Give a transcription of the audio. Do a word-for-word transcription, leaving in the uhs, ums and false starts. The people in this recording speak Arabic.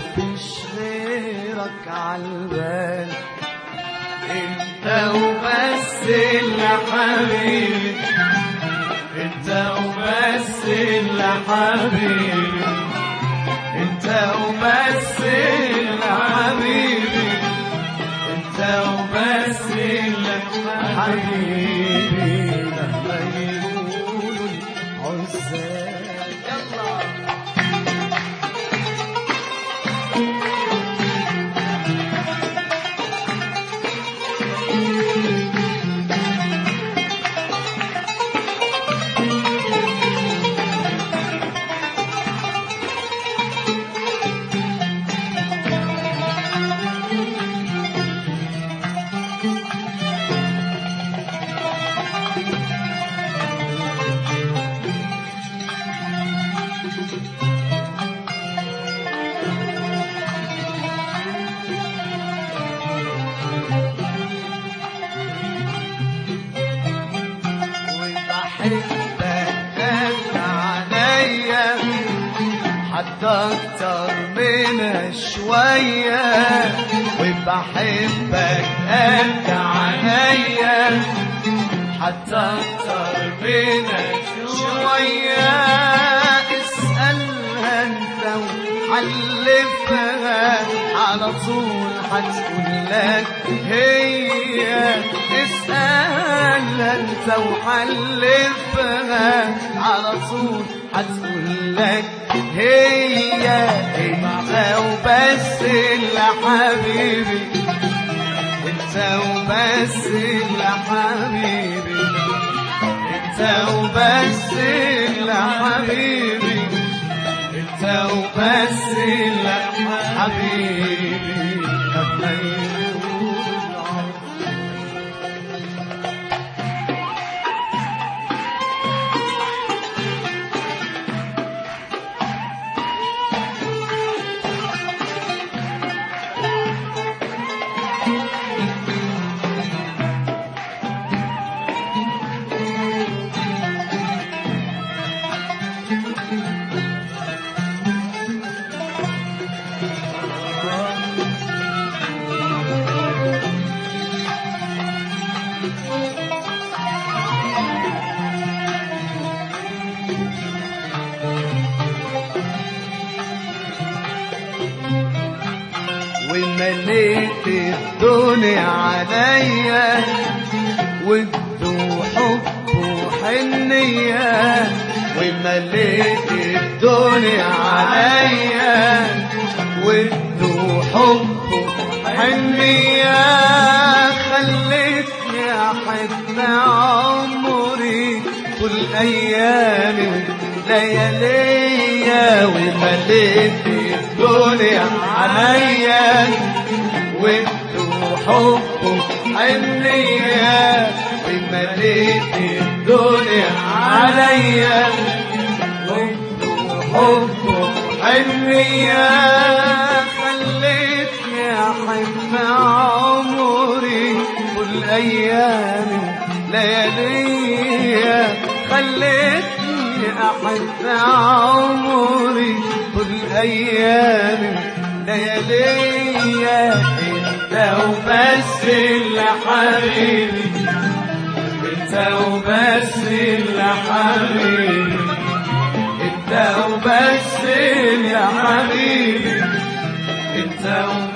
مفيش غيرك عالبال، انت وبس اللي حبيبي، انت وبس اللي حبيبي، انت وبس اللي حبيبي، انت وبس اللي حبيبي. مهما يقولوا العزال يلا حتى أكتر من شوية، وبحبك أنت عليا حتى أكتر من شوية. اسألها أنت وحلفها على طول هتقول لك هي، اسألها أنت وحلفها على طول هتقول لك هي. انت وبس اللي حبيبي، انت وبس اللي حبيبي، انت وبس اللي حبيبي، انت وبس اللي حبيبي. مهما يقولوا ومليت الدنيا عليا وادو حب وحنية، ومليت الدنيا عليا وادو حب وحنية. خلتني احب عمري كل ايامي لياليا، ومليت الدنيا عليا وادو حب وحنية، ومليت الدنيا عليا وادو حب وحنية. خلتني احب عمري كل ايامي لياليا، خلتني احب عمري كل ايامي لياليا. انت وبس اللي حبيبي، انت وبس اللي حبيبي، انت وبس اللي حبيبي، انت وبس